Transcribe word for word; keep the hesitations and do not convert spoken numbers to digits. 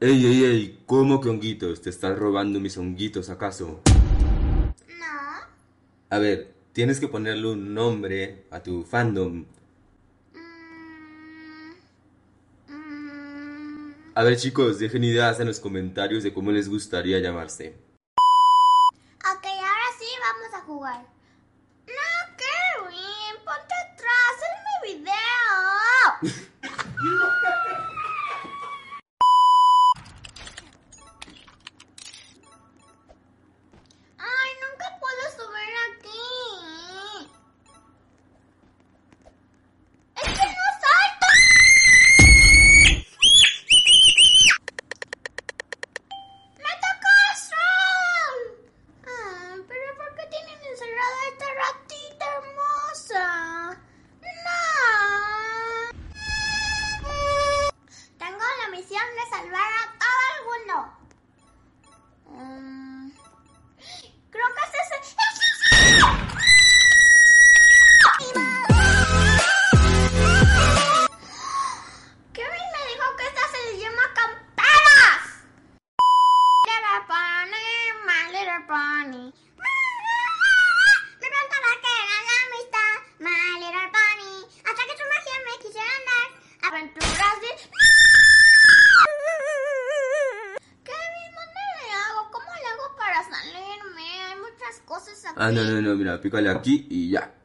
Ey, ey, ey, ¿cómo que honguitos? ¿Te estás robando mis honguitos acaso? No. A ver, tienes que ponerle un nombre a tu fandom. Mm, mm. A ver, chicos, dejen ideas en los comentarios de cómo les gustaría llamarse. Ok, ahora sí vamos a jugar. No, Kevin, ponte atrás, es mi video. Ay, nunca puedo subir aquí. ¡Es que no salto! ¡Me tocó el sol! Ah, pero ¿por qué tienen encerrada a esta ratita hermosa? No. Tengo la misión de salvar a todo el mundo. Um, creo que es ese. ¡Es ese! Kevin me dijo que esta se llama Camperas. Little pony, my little pony. Me preguntaba qué era la amistad, my little pony. Hasta que su magia me quisiera dar aventuras de. Kevin, ¿dónde le hago? ¿Cómo le hago para salirme? Hay muchas cosas aquí. Ah, no, no, no, mira, pícale aquí y ya.